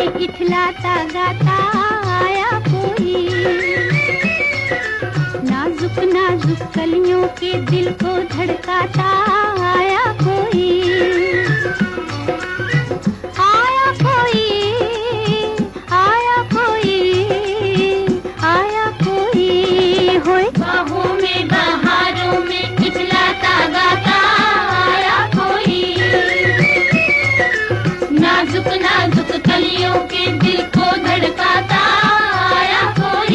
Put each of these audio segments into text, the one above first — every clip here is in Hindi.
में इठलाता गाता आया कोई, नाजुक नाजुक कलियों के दिल को धड़काता आया कोई, आया कोई, आया कोई, आया कोई होए। बाहों में बहारों में इठलाता गाता आया कोई, नाजुक नाजुक कलियों के दिल को धड़काता आया कोई।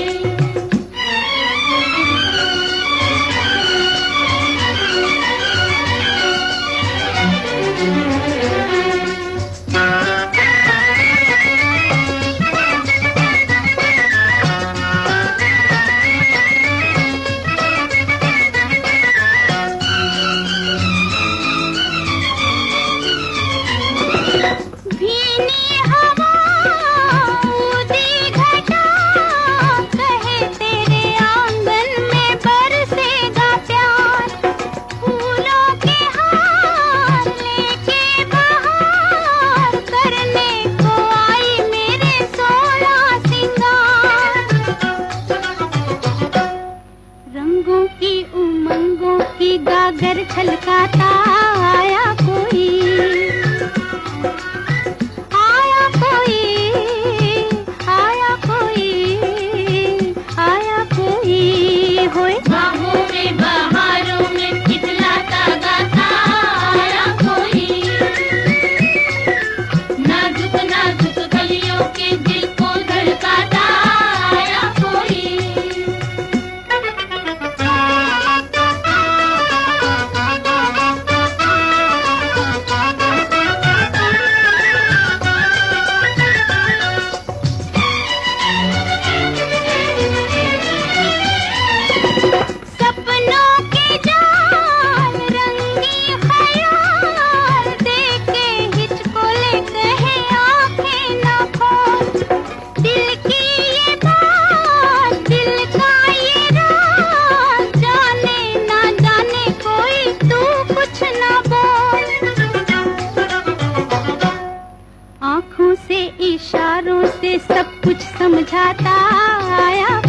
रंगों की उमंगों की गागर छलकाता आया कोई, आया कोई, आया कोई, आया कोई होए। बाहों में बहारों में इठलाता गाता आया कोई, नाजुक नाजुक कलियों के दिल को धड़काता आया कोई। आँखों से इशारों से सब कुछ समझाता आया